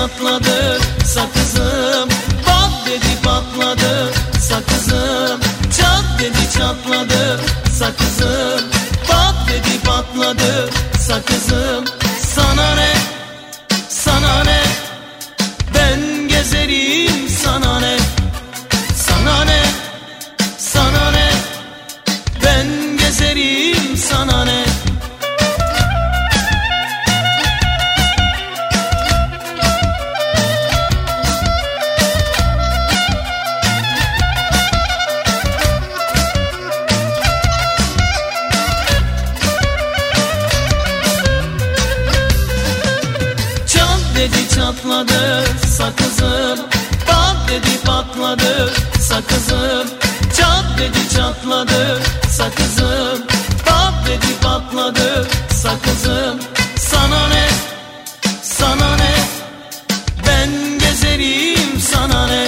çatladı sakızım, pat dedi patladı sakızım. Çat dedi çatladı sakızım, pat dedi patladı sakızım. Sana ne, sana ne, ben gezerim sana ne. Sana ne, sana ne, ben gezerim sana ne. Dedi çatladı sakızım, pat dedi patladı sakızım. Çat dedi çatladı sakızım, pat dedi patladı sakızım. Sana ne, sana ne, ben gezerim sana ne.